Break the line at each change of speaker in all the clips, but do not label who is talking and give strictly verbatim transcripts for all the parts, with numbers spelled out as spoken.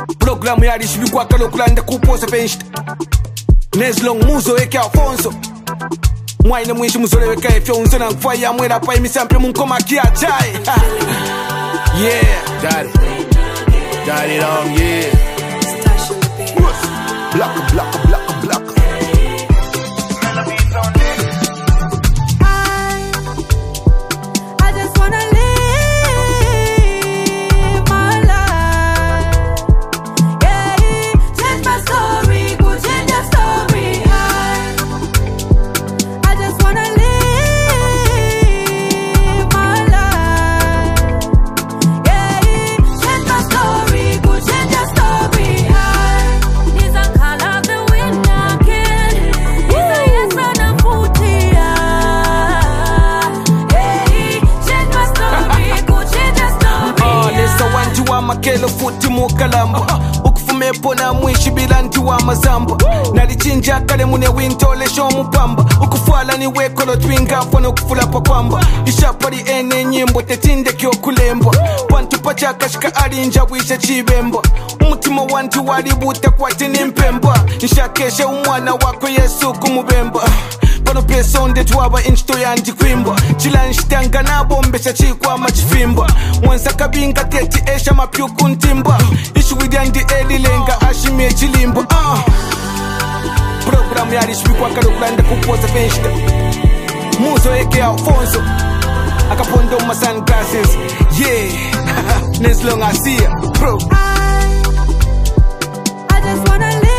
Programu yari shibikwa kalokulanda kuposa penshita Nezlong muzo eke Alfonso Mwaine mwishi muzoleweka efyo unzona nkufaya mwela pa imisampe munkoma kia chai Yeah, got it Got it on, yeah Blocka, blocka, blocka, blocka makelo futi mukalamba ukufume pona mwishi bila nti wa mazamba nalichinja kale mune wintole show mupamba ukufwala ni wekolo twinga fona ukufula pa kwamba ishapari ene nyimbo tetinde kyo kulembwa wantu pachaka shika alinja wisha chibemba umutima wantu walibuta kwa tini mpemba nshakeshe umwana wako Yesu kumubemba Pano peso onde tuwaba inchito yanji kwimba Chila nshitanga na bombe chachikwa machifimba Mwansa kabinga teti esha mapyuku ntimba Ishu widyandi elilenga ashimie chilimba uh. Programu yari shibikwa kalokulanda kuposa penshita Muzo eke Alfonso Akapondo ma sunglasses Yeah Nezlong I see ya Pro I,
I just wanna live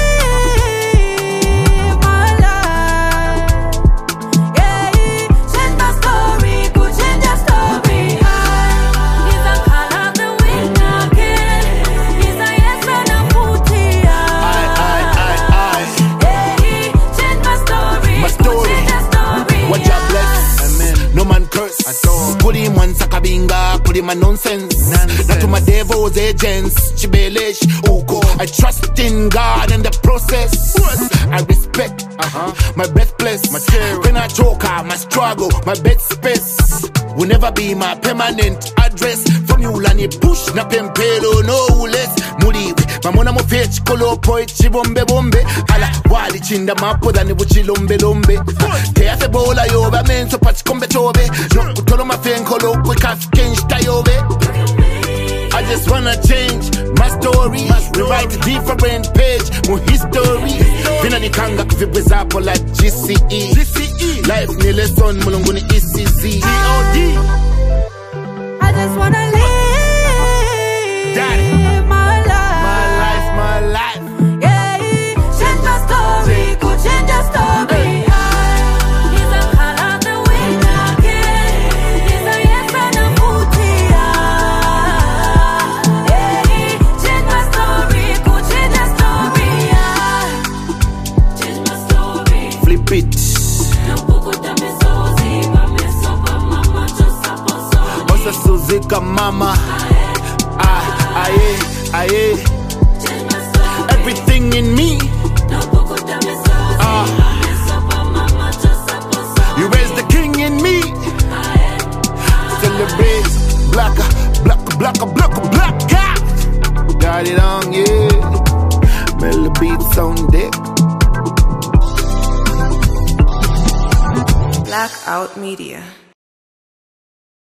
Put him one sakabinga, put him a nonsense. nonsense. Not to my devil's agents, Chibelish, Uko. I trust in God and the process. I respect uh-huh. my birthplace. My when I choke, my struggle, my bed space will never be my permanent address. From you, Lani push, na pempelo, no less. Muliwi, mamona mo fetch, kolo poi, chibombe bombe. Ala, wali chinda mapo, dani wuchi lombe lombe. Te hace bola yo, ba menso pach kombe chobe. No, utolo ma fenkolo, kwe kafkenj tayobe. I just wanna change my story, rewrite a different page, more history. Vina nikanga kuvibwezapo like G C E. Life ni lesson, mulungu ni E C Z.
I just wanna live
Daddy.
my life.
My life, my life.
Yeah, change my story, go change your story. He's a color of the wind again. He's a yes and a booty. Yeah, change my story, go change your story. Change my story.
Flip it. Osa Suzika mama. Ah, aye, aye. Everything in me. Ah. You raise the king in me. Celebrate. Blacka, blacka, blacka, blacka, blacka. Got it on, yeah. Mellow beats on deck.
Blackout Media.